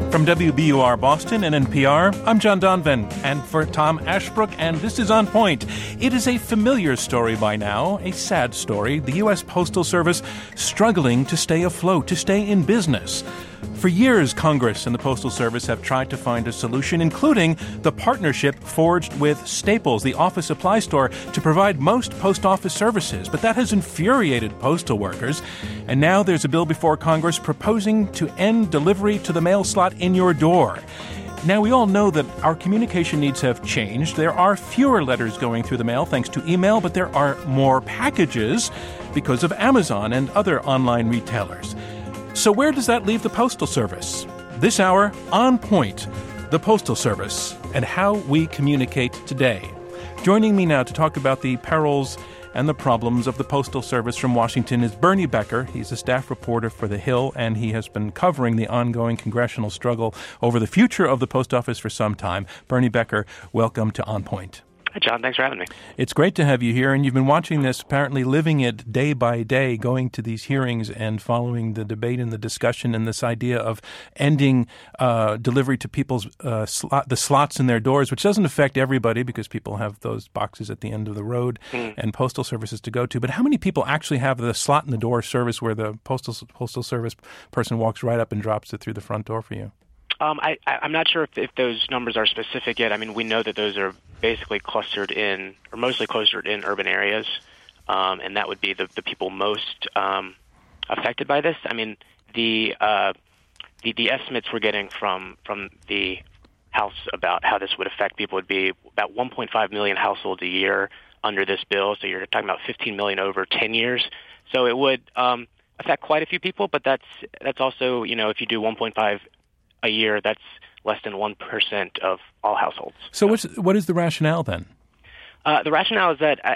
From WBUR Boston and NPR, I'm John Donvan, and for Tom Ashbrook, and this is On Point. It is a familiar story by now, a sad story. The U.S. Postal Service struggling to stay afloat, to stay in business. For years, Congress and the Postal Service have tried to find a solution, including the partnership forged with Staples, the office supply store, to provide most post office services. But that has infuriated postal workers. And now there's a bill before Congress proposing to end delivery to the mail slot in your door. Now, we all know that our communication needs have changed. There are fewer letters going through the mail thanks to email, but there are more packages because of Amazon and other online retailers. So where does that leave the Postal Service? This hour, On Point, the Postal Service, and how we communicate today. Joining me now to talk about the perils and the problems of the Postal Service from Washington is Bernie Becker. He's a staff reporter for The Hill, and he has been covering the ongoing congressional struggle over the future of the post office for some time. Bernie Becker, welcome to On Point. Hi, John. Thanks for having me. It's great to have you here, and you've been watching this, apparently living it day by day, going to these hearings and following the debate and the discussion and this idea of ending delivery to people's the slots in their doors, which doesn't affect everybody because people have those boxes at the end of the road and postal services to go to. But how many people actually have the slot in the door service where the postal service person walks right up and drops it through the front door for you? I'm not sure if those numbers are specific yet. I mean, we know that those are basically clustered in, or mostly clustered in urban areas, and that would be the people most affected by this. I mean, the estimates we're getting from the House about how this would affect people would be about 1.5 million households a year under this bill. So you're talking about 15 million over 10 years. So it would affect quite a few people, but that's also, you know, if you do 1.5 a year, that's less than 1% of all households. So what is the rationale then? The rationale is that,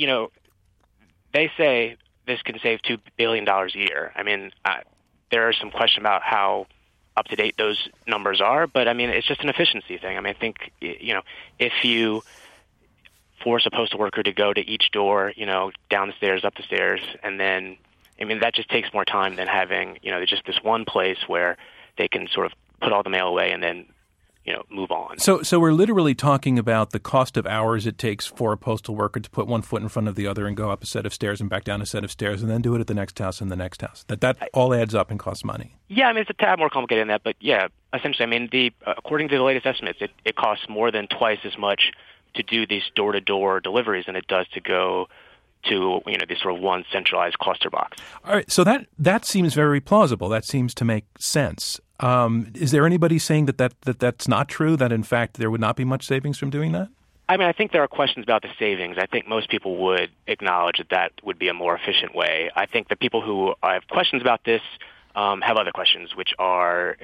they say this can save $2 billion a year. I mean, there are some questions about how up-to-date those numbers are, but, I mean, it's just an efficiency thing. I mean, I think, if you force a postal worker to go to each door, down the stairs, up the stairs, and then, I mean, that just takes more time than having, just this one place where they can sort of put all the mail away and then, move on. So we're literally talking about the cost of hours it takes for a postal worker to put one foot in front of the other and go up a set of stairs and back down a set of stairs and then do it at the next house and the next house. That all adds up and costs money. Yeah, I mean, it's a tad more complicated than that, but yeah, essentially, I mean, according to the latest estimates, it costs more than twice as much to do these door-to-door deliveries than it does to go to, this sort of one centralized cluster box. All right, so that seems very plausible. That seems to make sense. Is there anybody saying that's not true, that in fact there would not be much savings from doing that? I mean, I think there are questions about the savings. I think most people would acknowledge that would be a more efficient way. I think the people who have questions about this have other questions, which are,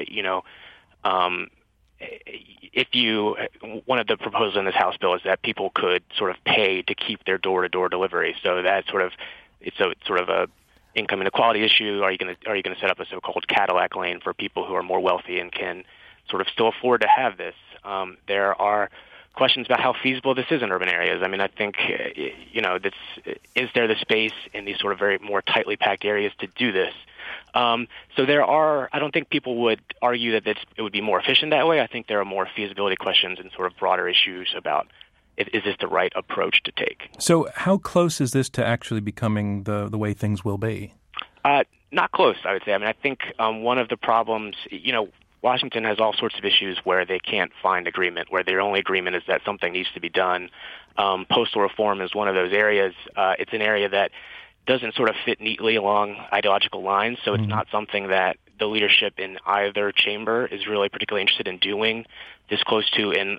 one of the proposals in this House bill is that people could sort of pay to keep their door-to-door delivery. So that's it's sort of a income inequality issue. Are you going to set up a so-called Cadillac lane for people who are more wealthy and can sort of still afford to have this? There are questions about how feasible this is in urban areas. I mean, I think is there the space in these sort of very more tightly packed areas to do this? So I don't think people would argue that it would be more efficient that way. I think there are more feasibility questions and sort of broader issues about is this the right approach to take. So how close is this to actually becoming the way things will be? Not close, I would say. I mean, I think one of the problems, Washington has all sorts of issues where they can't find agreement, where their only agreement is that something needs to be done. Postal reform is one of those areas. It's an area that doesn't sort of fit neatly along ideological lines, so it's not something that the leadership in either chamber is really particularly interested in doing this close to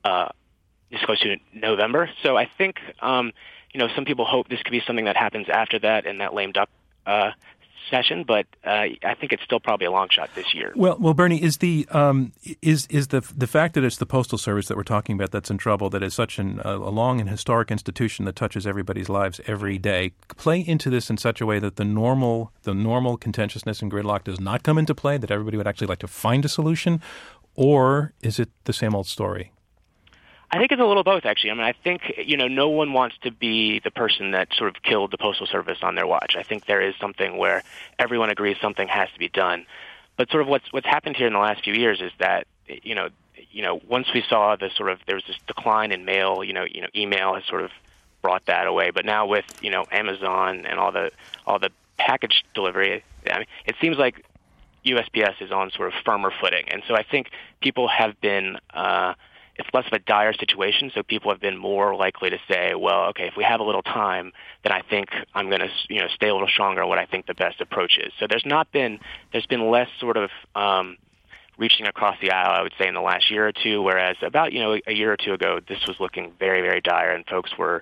November. So I think, some people hope this could be something that happens after that in that lame duck session, but I think it's still probably a long shot this year. Well, Bernie, is the fact that it's the Postal Service that we're talking about that's in trouble, that is such a long and historic institution that touches everybody's lives every day, play into this in such a way that the normal contentiousness and gridlock does not come into play, that everybody would actually like to find a solution, or is it the same old story? I think it's a little both, actually. I mean, I think, no one wants to be the person that sort of killed the Postal Service on their watch. I think there is something where everyone agrees something has to be done. But sort of what's happened here in the last few years is that once we saw there was this decline in mail, email has sort of brought that away. But now with Amazon and all the package delivery, I mean, it seems like USPS is on sort of firmer footing, and so I think people have been. It's less of a dire situation, so people have been more likely to say, well, okay, if we have a little time, then I think I'm going to stay a little stronger on what I think the best approach is. So there's been less sort of reaching across the aisle, I would say, in the last year or two, whereas about a year or two ago, this was looking very, very dire, and folks were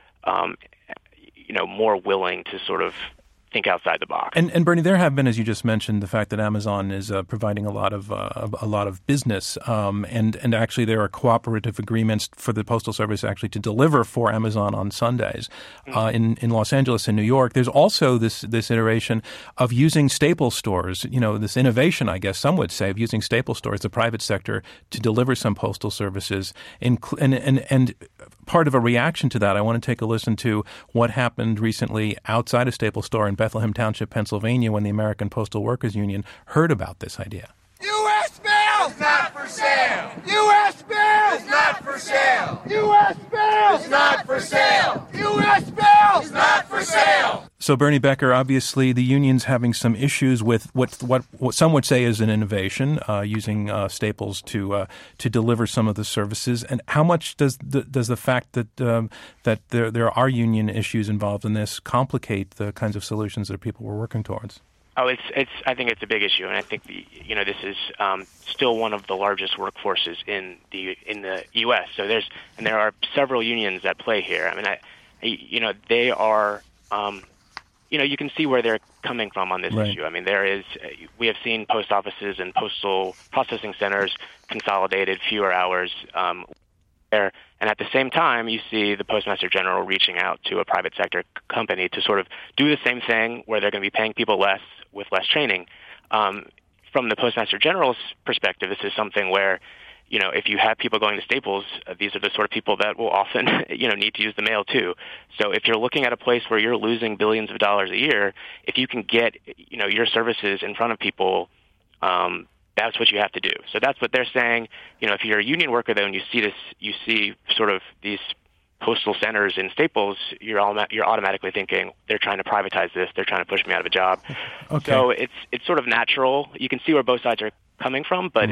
more willing to sort of think outside the box. And Bernie, there have been, as you just mentioned, the fact that Amazon is providing a lot of business, and actually there are cooperative agreements for the Postal Service actually to deliver for Amazon on Sundays in Los Angeles and New York. There's also this iteration of using staple stores, this innovation, I guess some would say, of using staple stores, the private sector, to deliver some postal services. And part of a reaction to that, I want to take a listen to what happened recently outside a staple store in Bethlehem Township, Pennsylvania, when the American Postal Workers Union heard about this idea. U.S. mail is not for sale. U.S. mail is not for sale. U.S. mail is not for sale. U.S. mail is not for sale. So, Bernie Becker, obviously the union's having some issues with what some would say is an innovation, using staples to deliver some of the services. And how much does the fact that there are union issues involved in this complicate the kinds of solutions that people were working towards? Oh, I think it's a big issue, and I think this is still one of the largest workforces in the U.S. So there are several unions at play here. I mean, they are. You can see where they're coming from on this issue. I mean, we have seen post offices and postal processing centers consolidated, fewer hours there. And at the same time, you see the Postmaster General reaching out to a private sector company to sort of do the same thing where they're going to be paying people less with less training. From the Postmaster General's perspective, this is something where, if you have people going to Staples, these are the sort of people that will often, need to use the mail too. So if you're looking at a place where you're losing billions of dollars a year, if you can get, your services in front of people, that's what you have to do. So that's what they're saying. If you're a union worker, though, and you see sort of these postal centers in Staples, you're automatically thinking they're trying to privatize this. They're trying to push me out of a job. Okay. So it's sort of natural. You can see where both sides are coming from, but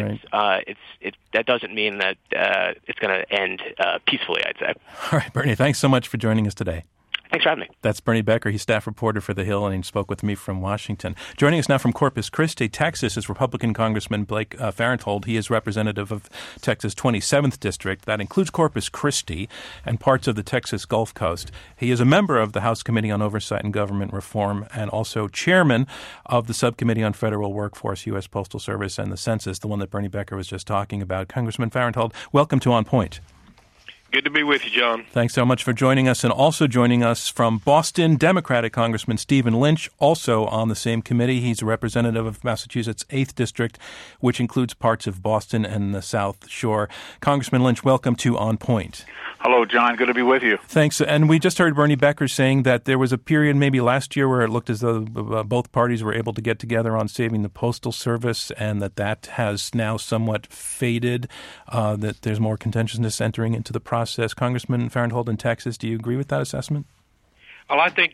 that doesn't mean that it's going to end peacefully, I'd say. All right, Bernie, thanks so much for joining us today. Thanks for having me. That's Bernie Becker. He's staff reporter for The Hill, and he spoke with me from Washington. Joining us now from Corpus Christi, Texas, is Republican Congressman Blake Farenthold. He is representative of Texas' 27th District. That includes Corpus Christi and parts of the Texas Gulf Coast. He is a member of the House Committee on Oversight and Government Reform and also chairman of the Subcommittee on Federal Workforce, U.S. Postal Service, and the Census, the one that Bernie Becker was just talking about. Congressman Farenthold, welcome to On Point. Good to be with you, John. Thanks so much for joining us. And also joining us from Boston, Democratic Congressman Stephen Lynch, also on the same committee. He's a representative of Massachusetts' 8th District, which includes parts of Boston and the South Shore. Congressman Lynch, welcome to On Point. Hello, John. Good to be with you. Thanks. And we just heard Bernie Becker saying that there was a period maybe last year where it looked as though both parties were able to get together on saving the Postal Service, and that has now somewhat faded, that there's more contentiousness entering into the process. Congressman Farenthold in Texas, do you agree with that assessment? Well, I think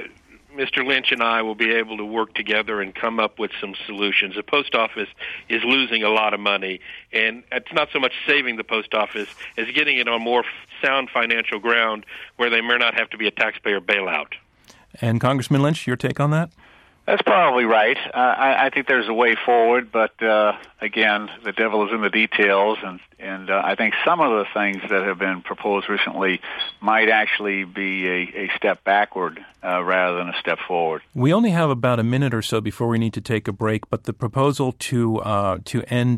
Mr. Lynch and I will be able to work together and come up with some solutions. The post office is losing a lot of money, and it's not so much saving the post office as getting it on more sound financial ground where they may not have to be a taxpayer bailout. And Congressman Lynch, your take on that? That's probably right. I think there's a way forward, but again, the devil is in the details, and I think some of the things that have been proposed recently might actually be a step backward rather than a step forward. We only have about a minute or so before we need to take a break, but the proposal to end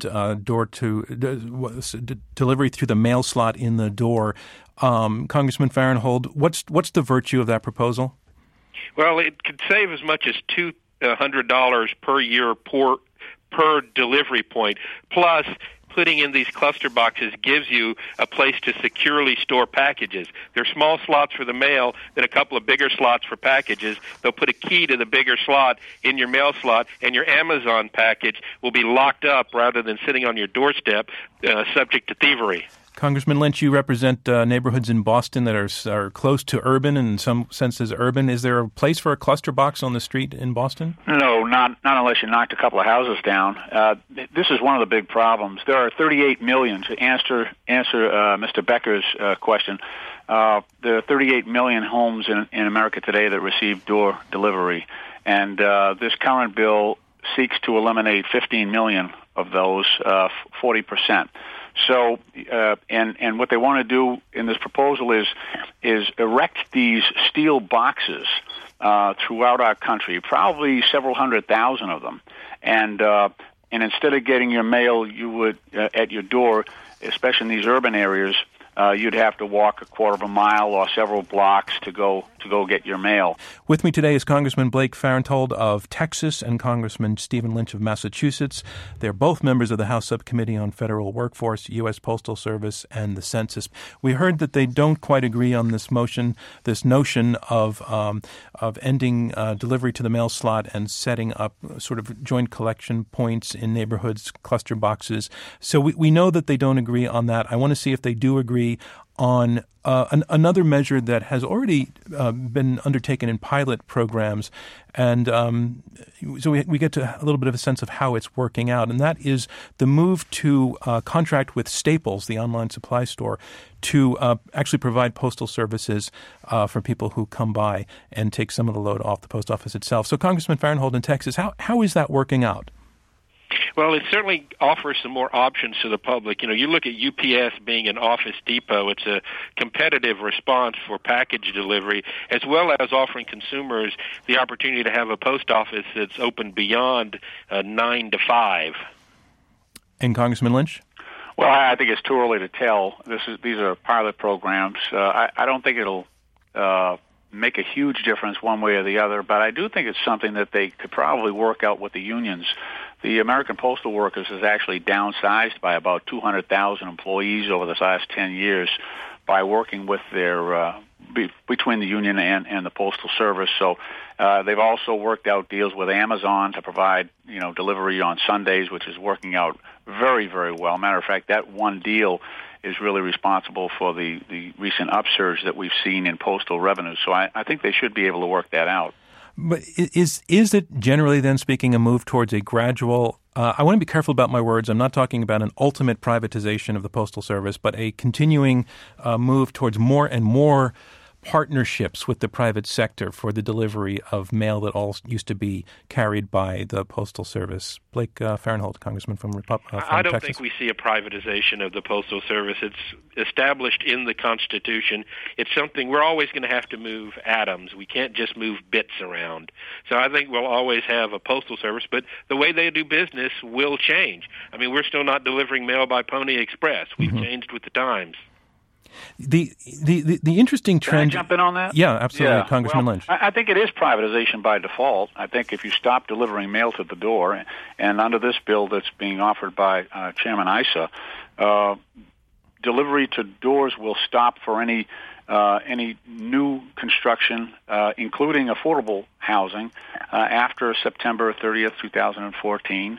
delivery through the mail slot in the door, Congressman Farenthold, what's the virtue of that proposal? Well, it could save as much as $200 per year per delivery point. Plus, putting in these cluster boxes gives you a place to securely store packages. There are small slots for the mail, then a couple of bigger slots for packages. They'll put a key to the bigger slot in your mail slot, and your Amazon package will be locked up rather than sitting on your doorstep, subject to thievery. Congressman Lynch, you represent neighborhoods in Boston that are close to urban and in some senses urban. Is there a place for a cluster box on the street in Boston? No, not unless you knocked a couple of houses down. This is one of the big problems. There are 38 million, to answer Mr. Becker's question, there are 38 million homes in America today that receive door delivery. And this current bill seeks to eliminate 15 million of those, 40%. So, and what they want to do in this proposal is erect these steel boxes throughout our country, probably several 100,000 of them, and instead of getting your mail, you would at your door, especially in these urban areas, you'd have to walk a quarter of a mile or several blocks to go get your mail. With me today is Congressman Blake Farenthold of Texas and Congressman Stephen Lynch of Massachusetts. They're both members of the House Subcommittee on Federal Workforce, U.S. Postal Service, and the Census. We heard that they don't quite agree on this motion, this notion of ending delivery to the mail slot and setting up sort of joint collection points in neighborhoods, cluster boxes. So we know that they don't agree on that. I want to see if they do agree on another measure that has already been undertaken in pilot programs. And so we get to a little bit of a sense of how it's working out. And that is the move to contract with Staples, the online supply store, to actually provide postal services for people who come by and take some of the load off the post office itself. So Congressman Farenthold in Texas, how is that working out? Well, it certainly offers some more options to the public. You know, you look at UPS being an Office Depot. It's a competitive response for package delivery, as well as offering consumers the opportunity to have a post office that's open beyond 9 to 5. And Congressman Lynch? Well, I think it's too early to tell. These are pilot programs. I don't think it'll make a huge difference one way or the other, but I do think it's something that they could probably work out with the unions. The American Postal Workers has actually downsized by about 200,000 employees over the last 10 years by working with their between the union and the Postal Service. So they've also worked out deals with Amazon to provide, delivery on Sundays, which is working out very, very well. Matter of fact, that one deal is really responsible for the recent upsurge that we've seen in postal revenue. So I think they should be able to work that out. But is it generally then speaking a move towards a gradual, I want to be careful about my words, I'm not talking about an ultimate privatization of the Postal Service, but a continuing move towards more and more partnerships with the private sector for the delivery of mail that all used to be carried by the Postal Service. Blake Farenthold, Congressman from I don't Texas. think we see a privatization of the Postal Service. It's established in the Constitution. It's something we're always going to have to move atoms. We can't just move bits around. So I think we'll always have a Postal Service, but the way they do business will change. I mean, we're still not delivering mail by Pony Express. We've changed with the times. The interesting trend. Can I jump in on that? Yeah, absolutely, Yeah. Congressman Lynch. I think it is privatization by default. I think if you stop delivering mail to the door, and under this bill that's being offered by Chairman Issa, delivery to doors will stop for any new construction, including affordable housing, after September 30th, 2014.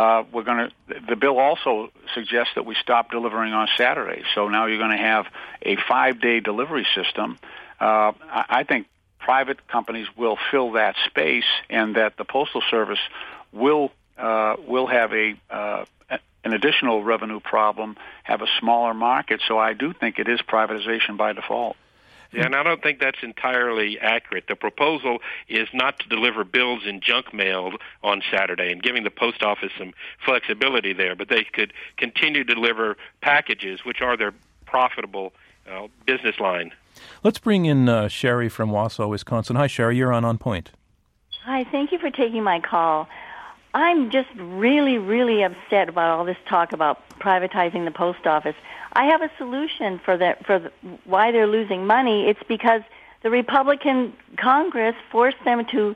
The bill also suggests that we stop delivering on Saturdays. So now you're going to have a 5-day delivery system. I think private companies will fill that space, and that the Postal Service will have an additional revenue problem, have a smaller market. So I do think it is privatization by default. Yeah, and I don't think that's entirely accurate. The proposal is not to deliver bills in junk mail on Saturday and giving the post office some flexibility there, but they could continue to deliver packages, which are their profitable business line. Let's bring in Sherry from Wausau, Wisconsin. Hi, Sherry. You're on Point. Hi. Thank you for taking my call. I'm just really, really upset about all this talk about privatizing the post office. I have a solution for that. Why they're losing money. It's because the Republican Congress forced them to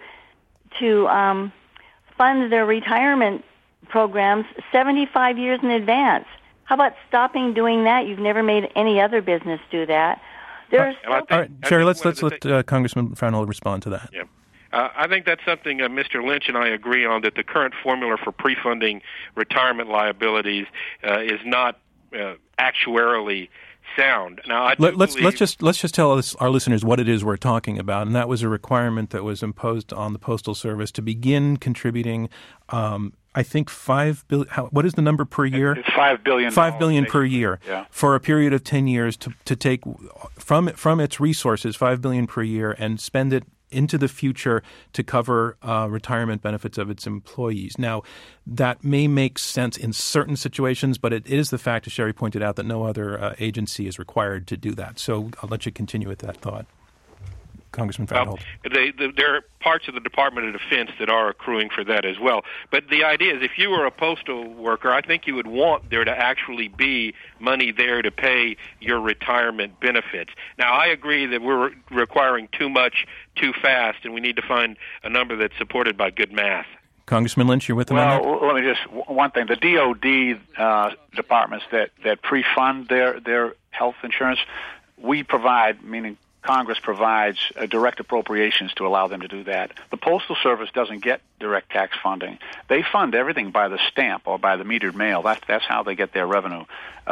fund their retirement programs 75 years in advance. How about stopping doing that? You've never made any other business do that. All right, Sherry, let's let Congressman Farnhold respond to that. Yeah. I think that's something Mr. Lynch and I agree on, that the current formula for pre-funding retirement liabilities is not actuarially sound. Now, let's just tell our listeners what it is we're talking about, and that was a requirement that was imposed on the Postal Service to begin contributing. I think $5 billion. What is the number per year? It's $5 billion. $5 billion per year, yeah, for a period of 10 years to take from its resources $5 billion per year and spend it into the future to cover retirement benefits of its employees. Now, that may make sense in certain situations, but it is the fact, as Sherry pointed out, that no other agency is required to do that. So I'll let you continue with that thought. Congressman Farnhold. There are parts of the Department of Defense that are accruing for that as well. But the idea is, if you were a postal worker, I think you would want there to actually be money there to pay your retirement benefits. Now, I agree that we're requiring too much too fast, and we need to find a number that's supported by good math. Congressman Lynch, you're with them on that? Well, let me just, one thing. The DOD departments that pre-fund their health insurance, we provide, meaning Congress provides direct appropriations to allow them to do that. The Postal Service doesn't get direct tax funding. They fund everything by the stamp or by the metered mail. That's how they get their revenue.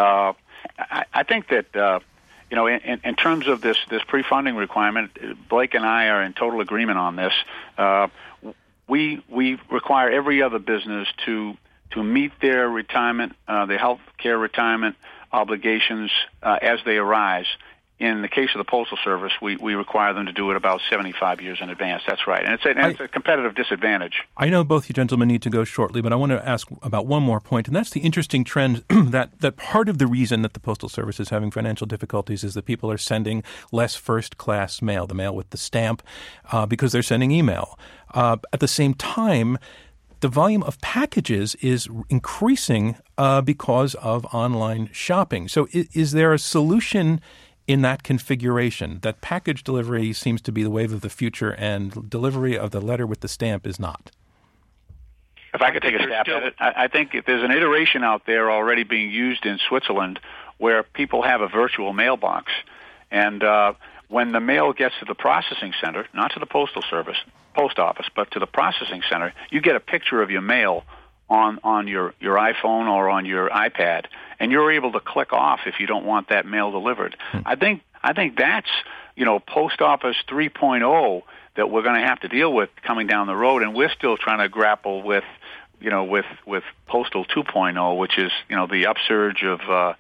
I think that in terms of this pre-funding requirement, Blake and I are in total agreement on this. We require every other business to meet their retirement, their health care retirement obligations as they arise. In the case of the Postal Service, we require them to do it about 75 years in advance. That's right. And it's a competitive disadvantage. I know both you gentlemen need to go shortly, but I want to ask about one more point, and that's the interesting trend that part of the reason that the Postal Service is having financial difficulties is that people are sending less first-class mail, the mail with the stamp, because they're sending email. At the same time, the volume of packages is increasing because of online shopping. So is there a solution in that configuration, that package delivery seems to be the wave of the future and delivery of the letter with the stamp is not? If I could take a stab at it, I think if there's an iteration out there already being used in Switzerland where people have a virtual mailbox, and when the mail gets to the processing center, not to the Postal Service, post office, but to the processing center, you get a picture of your mail on your iPhone or on your iPad, and you're able to click off if you don't want that mail delivered. I think that's Post Office 3.0 that we're going to have to deal with coming down the road, and we're still trying to grapple with Postal 2.0, which is the upsurge of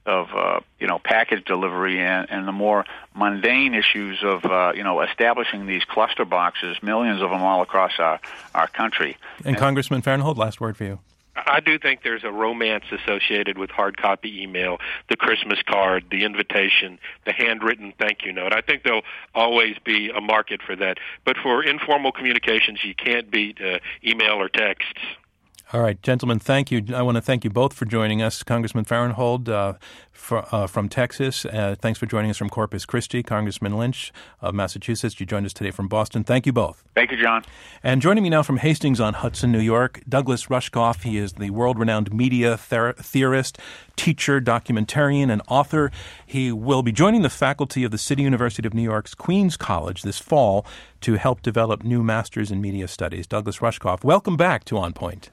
package delivery and the more mundane issues of establishing these cluster boxes, millions of them all across our country. And Congressman Farnhold, last word for you. I do think there's a romance associated with hard copy email, the Christmas card, the invitation, the handwritten thank you note. I think there'll always be a market for that. But for informal communications, you can't beat email or texts. All right, gentlemen, thank you. I want to thank you both for joining us. Congressman Farnhold from Texas. Thanks for joining us from Corpus Christi. Congressman Lynch of Massachusetts. You joined us today from Boston. Thank you both. Thank you, John. And joining me now from Hastings-on-Hudson, New York, Douglas Rushkoff. He is the world-renowned media theorist, teacher, documentarian, and author. He will be joining the faculty of the City University of New York's Queens College this fall to help develop new masters in media studies. Douglas Rushkoff, welcome back to On Point.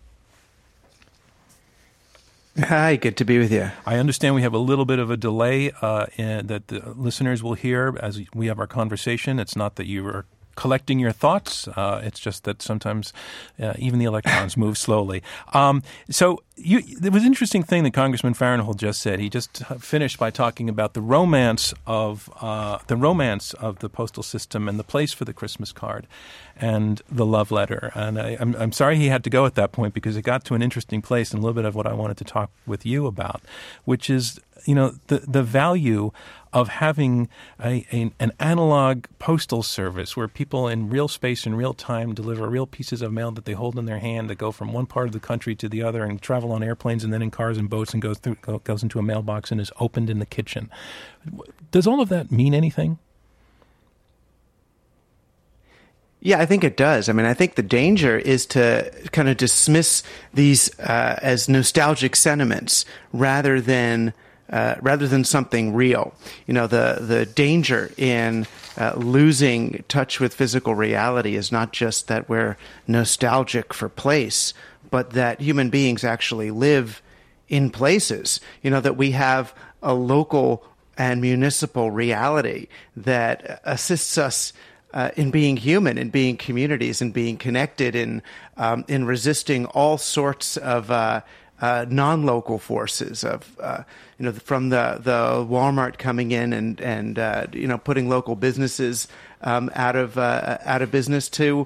Hi, good to be with you. I understand we have a little bit of a delay that the listeners will hear as we have our conversation. It's not that you are collecting your thoughts. It's just that sometimes even the electrons move slowly. So there was an interesting thing that Congressman Farnhold just said. He just finished by talking about the romance of the postal system and the place for the Christmas card and the love letter. And I'm sorry he had to go at that point because it got to an interesting place and a little bit of what I wanted to talk with you about, which is the value of having an analog postal service where people in real space in real time deliver real pieces of mail that they hold in their hand that go from one part of the country to the other and travel on airplanes and then in cars and boats and goes into a mailbox and is opened in the kitchen. Does all of that mean anything? Yeah, I think it does. I mean, I think the danger is to kind of dismiss these as nostalgic sentiments rather than something real. You know, the danger in losing touch with physical reality is not just that we're nostalgic for place, but that human beings actually live in places. You know, that we have a local and municipal reality that assists us in being human, in being communities, in being connected, in resisting all sorts of non-local forces of from the Walmart coming in and putting local businesses out of business to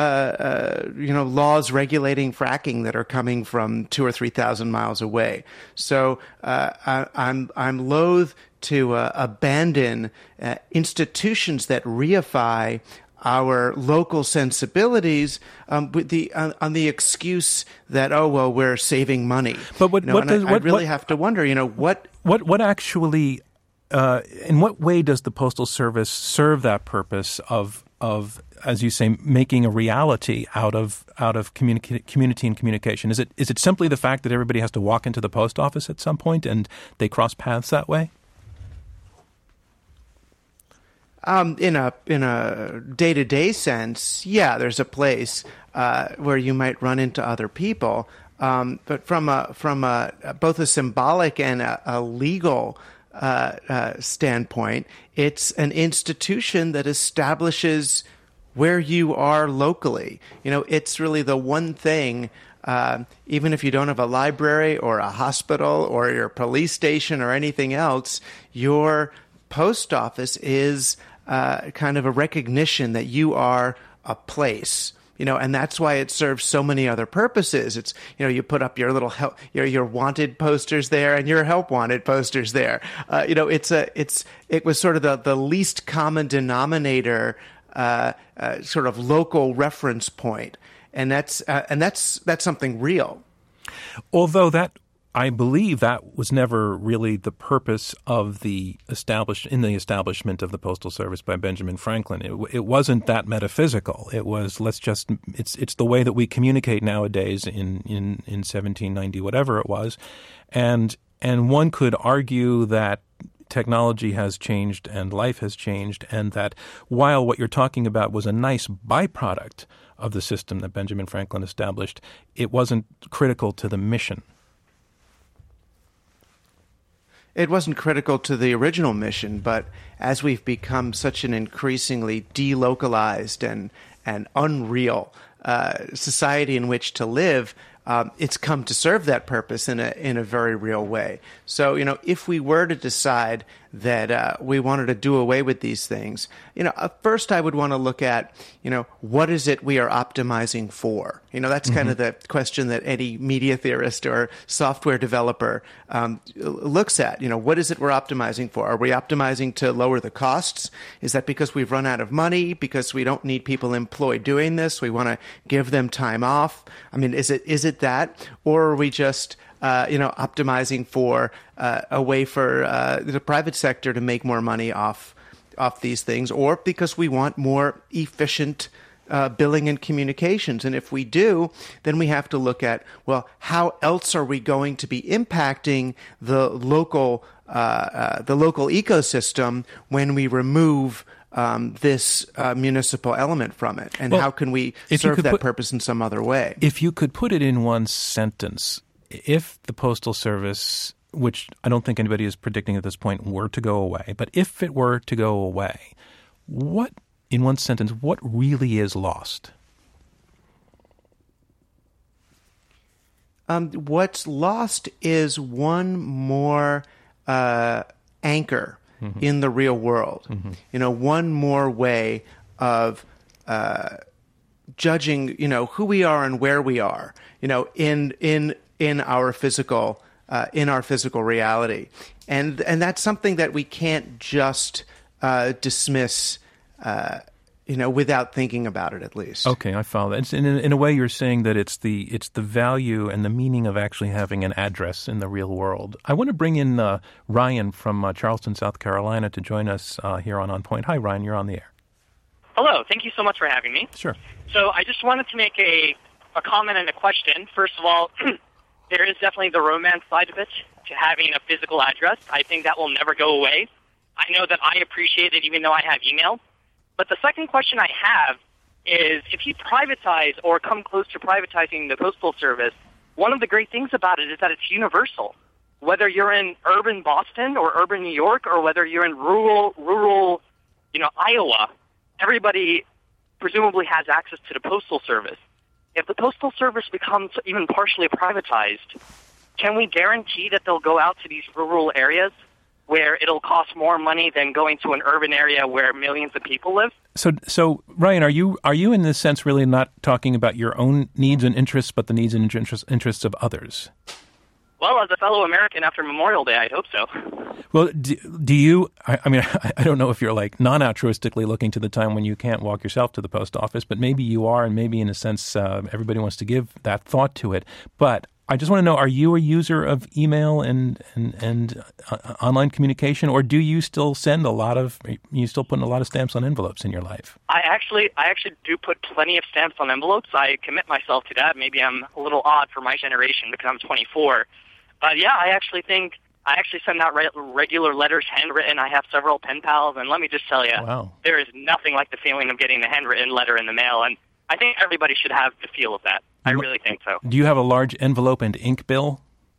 laws regulating fracking that are coming from 2,000 or 3,000 miles away. So I'm loath to abandon institutions that reify our local sensibilities with on the excuse that we're saving money. But I really have to wonder, what actually, in what way does the Postal Service serve that purpose of as you say, making a reality out of community and communication? Is it simply the fact that everybody has to walk into the post office at some point and they cross paths that way? In a day-to-day sense, yeah, there's a place where you might run into other people, but from both a symbolic and a legal standpoint, it's an institution that establishes where you are locally. It's really the one thing. Even if you don't have a library or a hospital or your police station or anything else, your post office is kind of a recognition that you are a place, and that's why it serves so many other purposes. It's, you put up your little help, your wanted posters there and your help wanted posters there. It was sort of the least common denominator, sort of local reference point, and that's something real. Although I believe that was never really the purpose of the establishment of the Postal Service by Benjamin Franklin. It wasn't that metaphysical. It was it's the way that we communicate nowadays in 1790, whatever it was, and one could argue that technology has changed and life has changed, and that while what you're talking about was a nice byproduct of the system that Benjamin Franklin established, it wasn't critical to the mission. It wasn't critical to the original mission, but as we've become such an increasingly delocalized and unreal society in which to live, it's come to serve that purpose in a very real way. So, if we were to decide that we wanted to do away with these things, first I would want to look at, what is it we are optimizing for? That's kind of the question that any media theorist or software developer looks at. What is it we're optimizing for? Are we optimizing to lower the costs? Is that because we've run out of money? Because we don't need people employed doing this? We want to give them time off? I mean, is it that? Or are we just optimizing for a way for the private sector to make more money off these things, or because we want more efficient billing and communications? And if we do, then we have to look at, well, how else are we going to be impacting the local ecosystem when we remove this municipal element from it? And how can we serve that purpose in some other way? If you could put it in one sentence, if the Postal Service, which I don't think anybody is predicting at this point, were to go away, but if it were to go away, in one sentence, what really is lost? What's lost is one more anchor in the real world. One more way of judging, who we are and where we are, in our physical reality, and that's something that we can't just dismiss, without thinking about it, at least. Okay, I follow that. In a way, you're saying that it's the value and the meaning of actually having an address in the real world. I want to bring in Ryan from Charleston, South Carolina, to join us here on Point. Hi, Ryan. You're on the air. Hello. Thank you so much for having me. Sure. So I just wanted to make a comment and a question. First of all, there is definitely the romance side of it to having a physical address. I think that will never go away. I know that I appreciate it even though I have email. But the second question I have is if you privatize or come close to privatizing the Postal Service, one of the great things about it is that it's universal. Whether you're in urban Boston or urban New York or whether you're in rural, Iowa, everybody presumably has access to the Postal Service. If the Postal Service becomes even partially privatized, can we guarantee that they'll go out to these rural areas where it'll cost more money than going to an urban area where millions of people live? So Ryan, are you in this sense really not talking about your own needs and interests, but the needs and interests of others? Well, as a fellow American after Memorial Day, I'd hope so. Well, do you, I mean, I don't know if you're like non-altruistically looking to the time when you can't walk yourself to the post office, but maybe you are, and maybe in a sense everybody wants to give that thought to it. But I just want to know, are you a user of email and online communication, or do you still send you still putting a lot of stamps on envelopes in your life? I actually do put plenty of stamps on envelopes. I commit myself to that. Maybe I'm a little odd for my generation because I'm 24. But yeah, I actually send out regular letters, handwritten. I have several pen pals, and let me just tell you, wow, there is nothing like the feeling of getting a handwritten letter in the mail, and I think everybody should have the feel of that. I really think so. Do you have a large envelope and ink bill?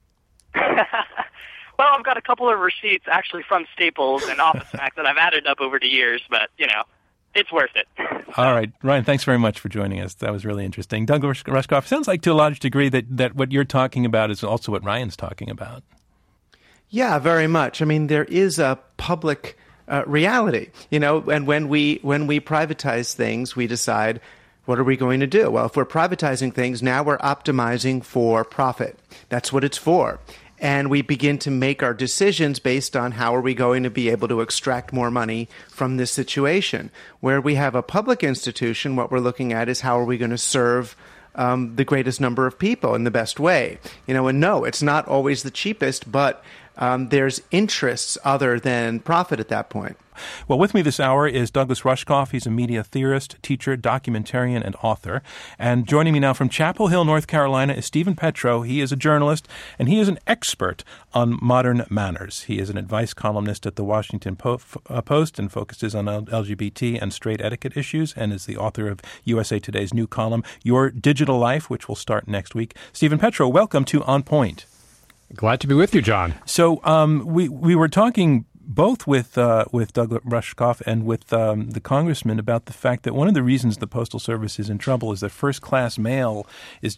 Well, I've got a couple of receipts actually from Staples and OfficeMax that I've added up over the years, but, it's worth it. All right. Ryan, thanks very much for joining us. That was really interesting. Douglas Rushkoff, sounds like to a large degree that what you're talking about is also what Ryan's talking about. Yeah, very much. I mean, there is a public reality, and when we privatize things, we decide, what are we going to do? Well, if we're privatizing things, now we're optimizing for profit. That's what it's for. And we begin to make our decisions based on how are we going to be able to extract more money from this situation. Where we have a public institution, what we're looking at is how are we going to serve the greatest number of people in the best way. And no, it's not always the cheapest, but there's interests other than profit at that point. Well, with me this hour is Douglas Rushkoff. He's a media theorist, teacher, documentarian, and author. And joining me now from Chapel Hill, North Carolina, is Stephen Petro. He is a journalist, and he is an expert on modern manners. He is an advice columnist at the Washington Post and focuses on LGBT and straight etiquette issues, and is the author of USA Today's new column, Your Digital Life, which will start next week. Stephen Petro, welcome to On Point. Glad to be with you, John. So we were talking both with Douglas Rushkoff and with the congressman about the fact that one of the reasons the Postal Service is in trouble is that first-class mail is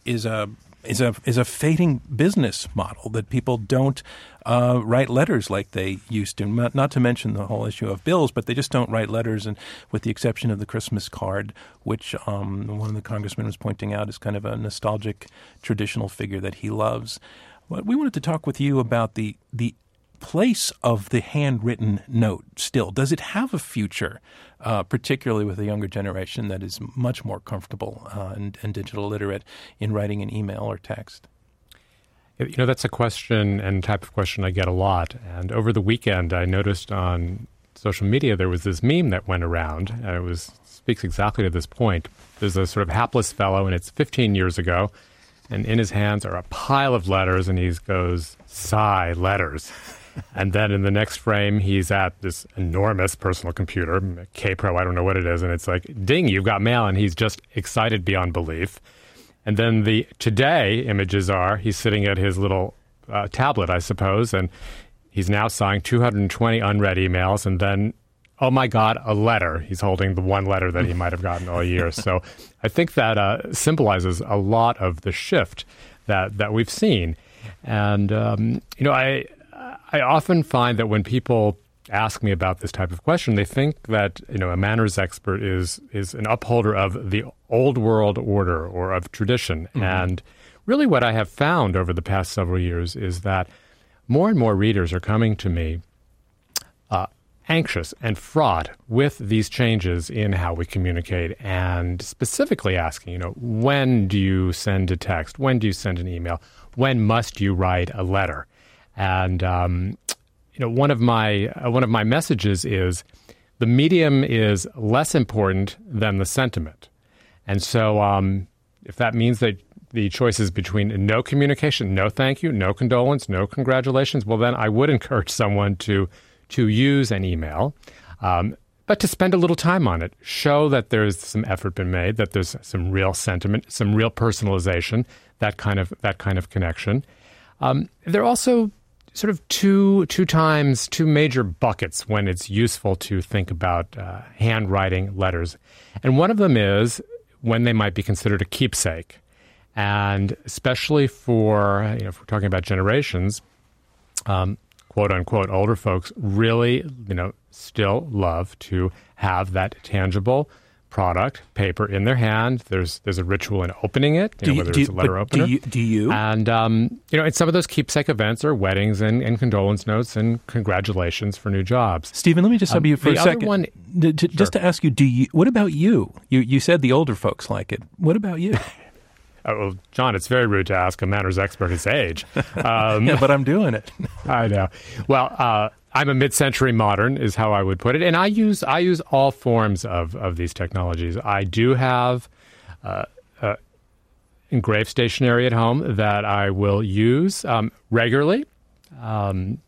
a fading business model, that people don't write letters like they used to. Not to mention the whole issue of bills, but they just don't write letters, and with the exception of the Christmas card, which one of the congressmen was pointing out is kind of a nostalgic, traditional figure that he loves. But we wanted to talk with you about the place of the handwritten note still. Does it have a future, particularly with the younger generation that is much more comfortable and digital literate in writing an email or text? That's a question and type of question I get a lot. And over the weekend, I noticed on social media there was this meme that went around, and it speaks exactly to this point. There's a sort of hapless fellow, and it's 15 years ago, and in his hands are a pile of letters, and he goes, "Sigh, letters." And then in the next frame, he's at this enormous personal computer, K-Pro, I don't know what it is, and it's like, ding, you've got mail, and he's just excited beyond belief. And then the today images are, he's sitting at his little tablet, I suppose, and he's now signed 220 unread emails, and then, oh my God, a letter. He's holding the one letter that he might have gotten all year. So I think that symbolizes a lot of the shift that we've seen. And, I often find that when people ask me about this type of question, they think that, a manners expert is an upholder of the old world order or of tradition. Mm-hmm. And really what I have found over the past several years is that more and more readers are coming to me anxious and fraught with these changes in how we communicate, and specifically asking, when do you send a text? When do you send an email? When must you write a letter? And one of my messages is the medium is less important than the sentiment. And so if that means that the choice is between no communication, no thank you, no condolence, no congratulations, well, then I would encourage someone to use an email, but to spend a little time on it. Show that there's some effort been made, that there's some real sentiment, some real personalization, that kind of connection. There are also sort of two major buckets when it's useful to think about handwriting letters. And one of them is when they might be considered a keepsake. And especially for, if we're talking about generations, quote unquote, older folks really, still love to have that tangible product, paper in their hand. There's a ritual in opening it, whether it's a letter opener. Do you? And, in some of those keepsake events are weddings and condolence notes and congratulations for new jobs. Stephen, let me just stop you for a second. Just to ask you, what about you? You said the older folks like it. What about you? Well, John, it's very rude to ask a manners expert his age. Yeah, but I'm doing it. I know. Well, I'm a mid-century modern, is how I would put it, and I use all forms of these technologies. I do have engraved stationery at home that I will use regularly, and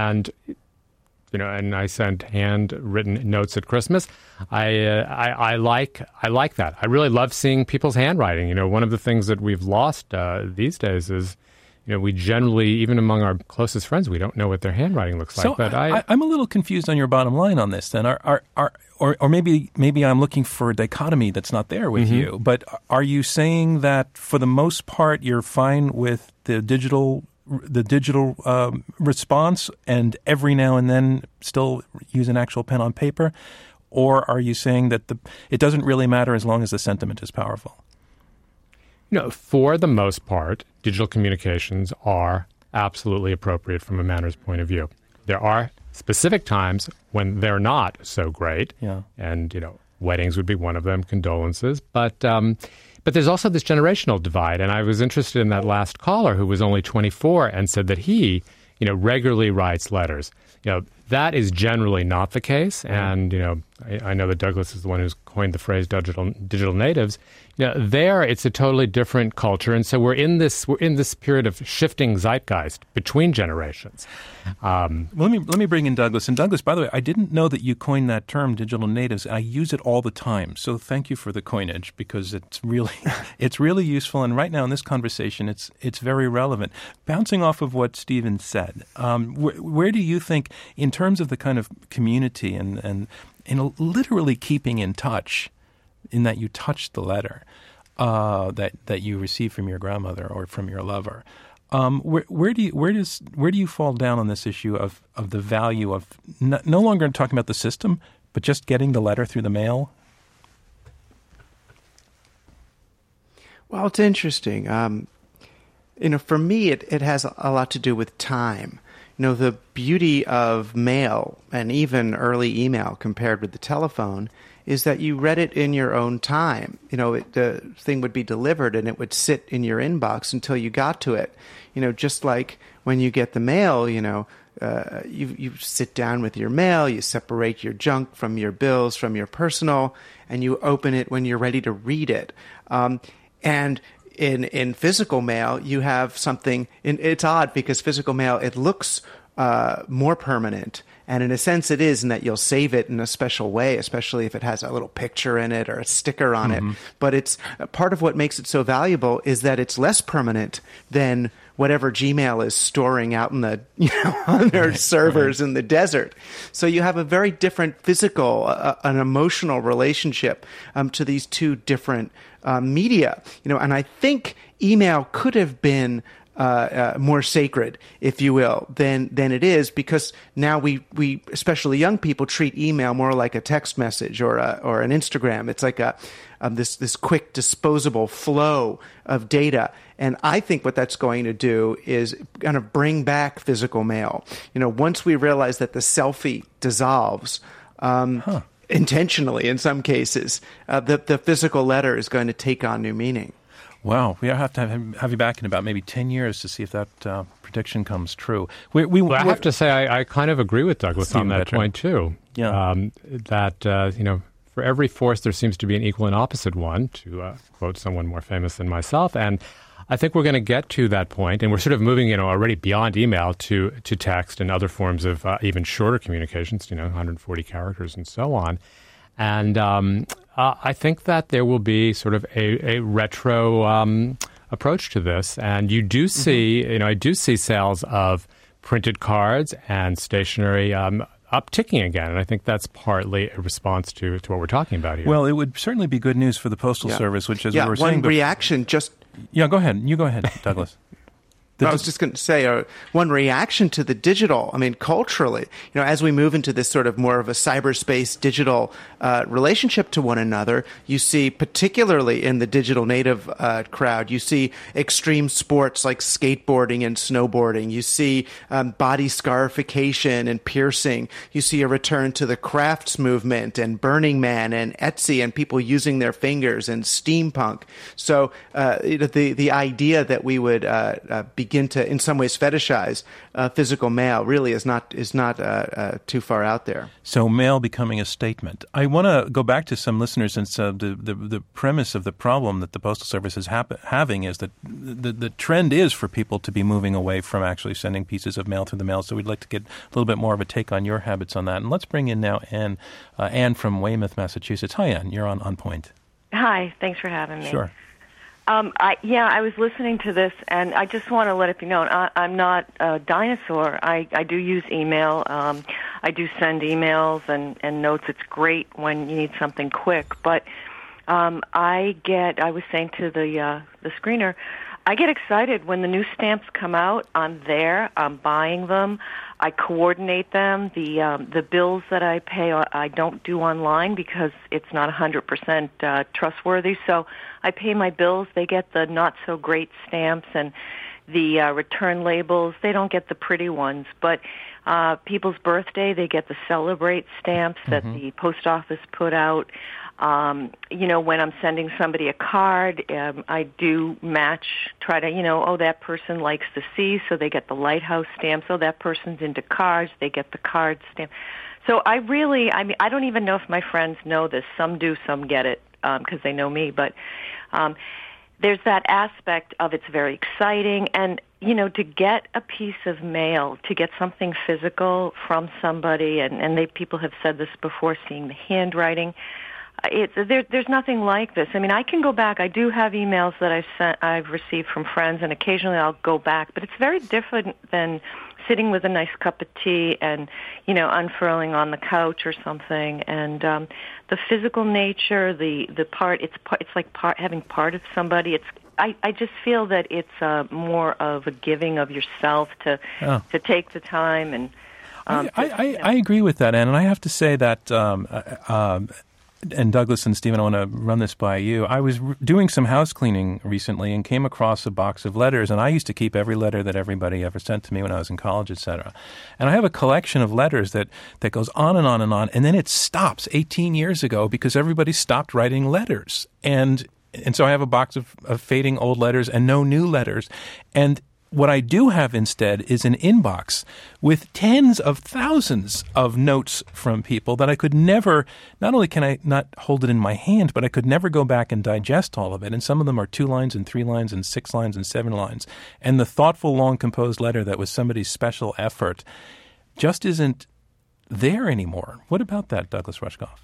I send handwritten notes at Christmas. I like that. I really love seeing people's handwriting. One of the things that we've lost these days is, we generally, even among our closest friends, we don't know what their handwriting looks like. So but I'm a little confused on your bottom line on this. Then, or maybe I'm looking for a dichotomy that's not there with you. But are you saying that for the most part you're fine with the digital response, and every now and then still use an actual pen on paper? Or are you saying that it doesn't really matter as long as the sentiment is powerful? For the most part, digital communications are absolutely appropriate from a manners point of view. There are specific times when they're not so great, and weddings would be one of them, condolences, but there's also this generational divide, and I was interested in that last caller who was only 24 and said that he, regularly writes letters. That is generally not the case, and I know that Douglas is the one who's coined the phrase digital natives. There it's a totally different culture, and so we're in this period of shifting zeitgeist between generations. Let me bring in Douglas. And Douglas, by the way, I didn't know that you coined that term, digital natives. I use it all the time, so thank you for the coinage, because it's really useful. And right now in this conversation, it's very relevant. Bouncing off of what Stephen said, where do you think, in terms of the kind of community and literally keeping in touch, in that you touched the letter that you received from your grandmother or from your lover, where do you fall down on this issue of the value of no longer talking about the system, but just getting the letter through the mail? Well, it's interesting. For me, it has a lot to do with time. The beauty of mail and even early email compared with the telephone is that you read it in your own time. The thing would be delivered and it would sit in your inbox until you got to it. Just like when you get the mail, you sit down with your mail, you separate your junk from your bills, from your personal, and you open it when you're ready to read it. And in physical mail, you have something. It's odd because physical mail, it looks more permanent. And in a sense it is, in that you'll save it in a special way, especially if it has a little picture in it or a sticker on it. But it's part of what makes it so valuable is that it's less permanent than whatever Gmail is storing out in the, on their servers in the desert. So you have a very different physical, an emotional relationship to these two different media. And I think email could have been more sacred, if you will, than it is, because now we especially young people treat email more like a text message or an Instagram. It's like this quick disposable flow of data. And I think what that's going to do is kind of bring back physical mail. Once we realize that the selfie dissolves, intentionally in some cases, the physical letter is going to take on new meaning. Wow, we have to have you back in about maybe 10 years to see if that prediction comes true. I have to say I kind of agree with Douglas on that point, too. Yeah. For every force, there seems to be an equal and opposite one, to quote someone more famous than myself. And I think we're going to get to that point, and we're sort of moving, already beyond email to text and other forms of even shorter communications, 140 characters and so on. And I think that there will be sort of a retro approach to this. And you do see, I do see sales of printed cards and stationery upticking again. And I think that's partly a response to what we're talking about here. Well, it would certainly be good news for the Postal Service, which, as we were saying... one reaction just... Yeah, go ahead. You go ahead, Douglas. I was just going to say, one reaction to the digital, culturally, as we move into this sort of more of a cyberspace digital relationship to one another, you see, particularly in the digital native crowd, you see extreme sports like skateboarding and snowboarding. You see body scarification and piercing. You see a return to the crafts movement and Burning Man and Etsy and people using their fingers and steampunk. So the idea that we would begin to, in some ways, fetishize physical mail really is not too far out there. So mail becoming a statement. I want to go back to some listeners, since the premise of the problem that the Postal Service is having is that the trend is for people to be moving away from actually sending pieces of mail through the mail. So we'd like to get a little bit more of a take on your habits on that. And let's bring in now Anne from Weymouth, Massachusetts. Hi, Anne. You're on Point. Hi. Thanks for having me. Sure. I was listening to this, and I just want to let it be known, I'm not a dinosaur. I do use email. I do send emails and notes. It's great when you need something quick. But I was saying to the screener, I get excited when the new stamps come out. I'm there. I'm buying them. I coordinate them. The bills that I pay, I don't do online because it's not 100% trustworthy. So I pay my bills. They get the not-so-great stamps and the return labels. They don't get the pretty ones. But people's birthday, they get the Celebrate stamps that the post office put out. When I'm sending somebody a card, I do try to, that person likes the sea, so they get the Lighthouse stamp. So that person's into cars, they get the card stamp. So I don't even know if my friends know this. Some do, some get it because they know me. But there's that aspect of it's very exciting. And, to get a piece of mail, to get something physical from somebody, and people have said this before, seeing the handwriting, there's nothing like this. I can go back. I do have emails that I've received from friends, and occasionally I'll go back. But it's very different than sitting with a nice cup of tea and, unfurling on the couch or something. And the physical nature, the part, it's like having part of somebody. I just feel that it's more of a giving of yourself to take the time and. I agree with that, Anne, and I have to say that. And Douglas and Stephen, I want to run this by you. I was doing some house cleaning recently and came across a box of letters, and I used to keep every letter that everybody ever sent to me when I was in college, etc. And I have a collection of letters that goes on and on and on, and then it stops 18 years ago because everybody stopped writing letters. And so I have a box of fading old letters and no new letters. And what I do have instead is an inbox with tens of thousands of notes from people that I could never, not only can I not hold it in my hand, but I could never go back and digest all of it. And some of them are 2 lines and 3 lines and 6 lines and 7 lines. And the thoughtful, long composed letter that was somebody's special effort just isn't there anymore. What about that, Douglas Rushkoff?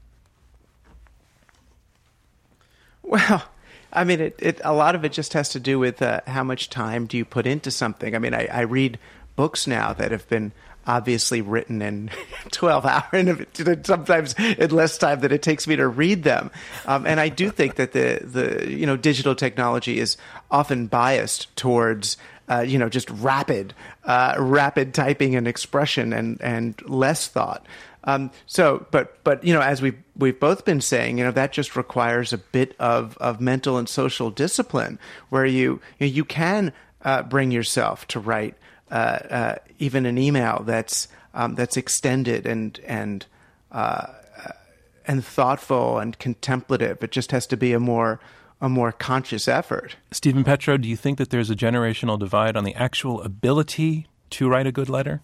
Well, a lot of it just has to do with how much time do you put into something. I read books now that have been obviously written in 12 hours, and sometimes in less time than it takes me to read them. And I do think that the digital technology is often biased towards just rapid typing and expression and less thought. But as we've both been saying, that just requires a bit of mental and social discipline where you can bring yourself to write even an email that's extended and thoughtful and contemplative. It just has to be a more a more conscious effort. Stephen Petro, do you think that there's a generational divide on the actual ability to write a good letter?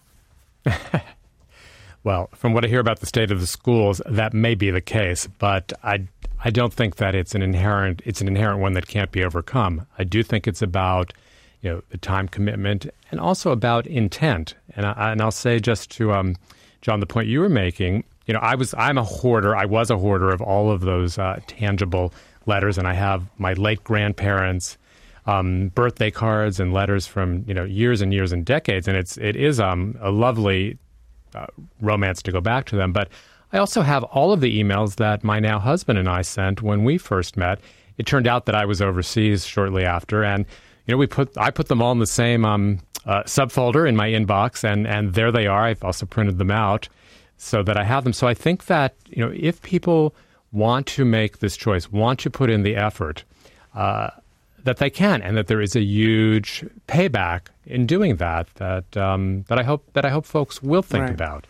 Well, from what I hear about the state of the schools, that may be the case, but I don't think that it's an inherent one that can't be overcome. I do think it's about the time commitment and also about intent. And I'll say just to John, the point you were making, I'm a hoarder. I was a hoarder of all of those tangible letters, and I have my late grandparents' birthday cards and letters from years and years and decades, and it is a lovely romance to go back to them. But I also have all of the emails that my now husband and I sent when we first met. It turned out that I was overseas shortly after, and I put them all in the same subfolder in my inbox, and there they are. I've also printed them out so that I have them. So I think that if people want to make this choice, want to put in the effort, that they can, and that there is a huge payback in doing that. That I hope folks will think about.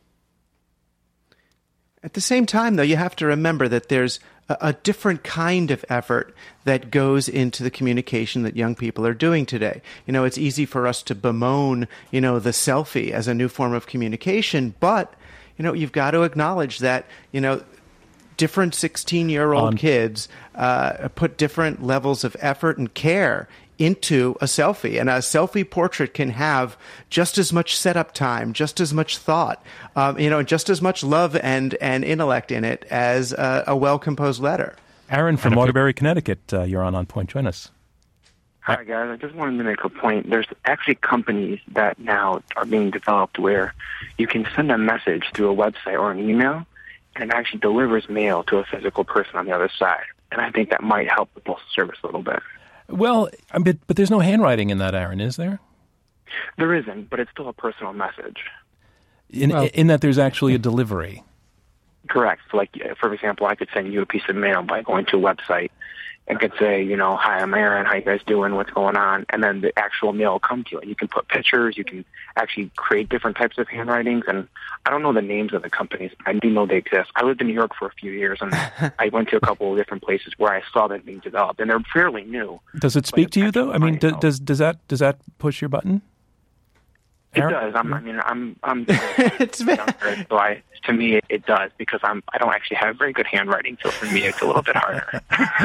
At the same time, though, you have to remember that there's a different kind of effort that goes into the communication that young people are doing today. It's easy for us to bemoan, the selfie as a new form of communication, but, you've got to acknowledge that, different 16-year-old kids put different levels of effort and care into a selfie. And a selfie portrait can have just as much setup time, just as much thought, just as much love and intellect in it as a well-composed letter. Aaron from Waterbury, Connecticut, you're on Point. Join us. Hi, guys. I just wanted to make a point. There's actually companies that now are being developed where you can send a message through a website or an email, and it actually delivers mail to a physical person on the other side. And I think that might help the postal service a little bit. Well, but there's no handwriting in that, Aaron, is there? There isn't, but it's still a personal message. In that there's actually a delivery. Correct. So, for example, I could send you a piece of mail by going to a website and could say, hi, I'm Aaron, how you guys doing, what's going on? And then the actual mail will come to you. And you can put pictures, you can actually create different types of handwritings. And I don't know the names of the companies, but I do know they exist. I lived in New York for a few years, and I went to a couple of different places where I saw them being developed. And they're fairly new. Does it speak to you, though? I mean, does that push your button? It does. I'm it's younger, so to me it does, because I don't actually have very good handwriting, so for me it's a little bit harder.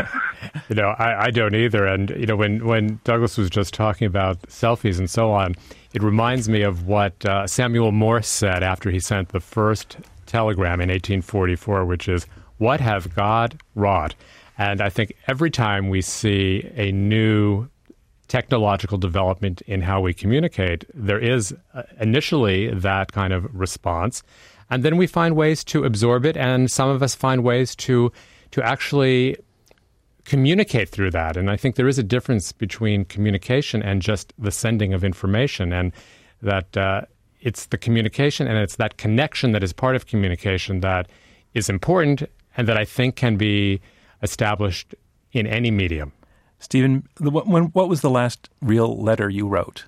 I don't either. And when Douglas was just talking about selfies and so on, it reminds me of what Samuel Morse said after he sent the first telegram in 1844, which is, "What hath God wrought?" And I think every time we see a new technological development in how we communicate, there is initially that kind of response, and then we find ways to absorb it, and some of us find ways to actually communicate through that. And I think there is a difference between communication and just the sending of information, and that it's the communication and it's that connection that is part of communication that is important, and that I think can be established in any medium. Stephen, what was the last real letter you wrote?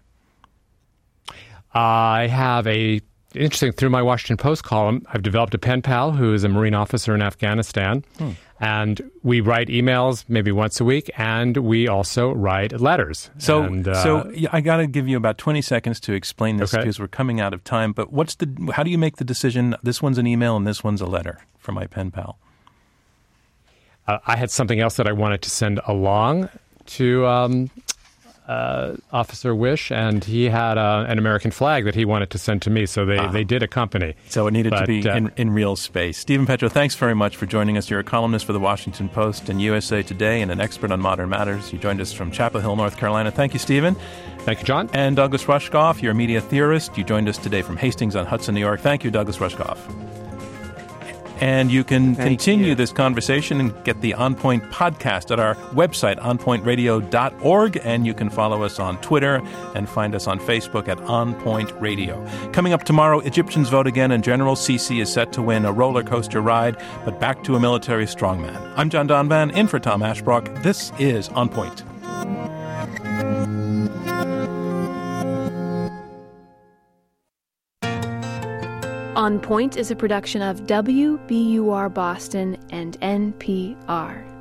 I have interesting, through my Washington Post column, I've developed a pen pal who is a Marine officer in Afghanistan. And we write emails maybe once a week, and we also write letters. So I got to give you about 20 seconds to explain this, because we're coming out of time. But how do you make the decision, this one's an email and this one's a letter for my pen pal? I had something else that I wanted to send along to Officer Wish, and he had an American flag that he wanted to send to me, so they did accompany. So it needed to be in real space. Stephen Petro, thanks very much for joining us. You're a columnist for the Washington Post and USA Today and an expert on modern matters. You joined us from Chapel Hill, North Carolina. Thank you, Stephen. Thank you, John. And Douglas Rushkoff, you're a media theorist. You joined us today from Hastings-on-Hudson, New York. Thank you, Douglas Rushkoff. And you can continue this conversation and get the On Point podcast at our website, onpointradio.org. And you can follow us on Twitter and find us on Facebook at On Point Radio. Coming up tomorrow, Egyptians vote again, and General Sisi is set to win a roller coaster ride, but back to a military strongman. I'm John Donvan, in for Tom Ashbrook. This is On Point. On Point is a production of WBUR Boston and NPR.